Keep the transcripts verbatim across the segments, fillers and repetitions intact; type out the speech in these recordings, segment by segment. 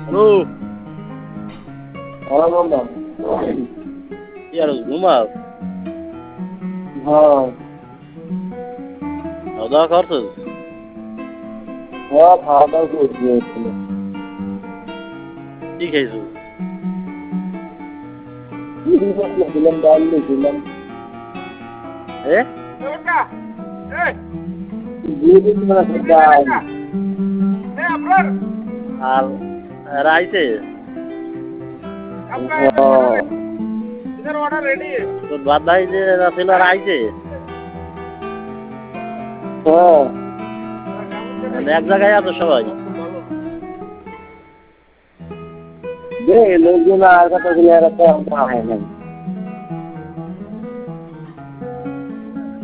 Hello. হ্যাঁ বললাম। কি আর ঘুমাও? হ্যাঁ। খাওয়া দাওয়া করছো? হ্যাঁ খাওয়া দাওয়া করছি এখানে। কি খাইছো? দিলাম ডাল দিয়েছিলাম। এ দিয়ে দিন মানে ডাল। আর এরা আইছে? হ্যাঁ। তোর বাদ ভাই যে এরা ছিল আর আইছে? হ্যাঁ। মানে এক জায়গায় আছো সবাই? দে লোকজন আর কথা বলে আর একটা হয় না।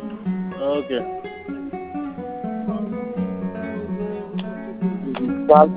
ওকে। কাল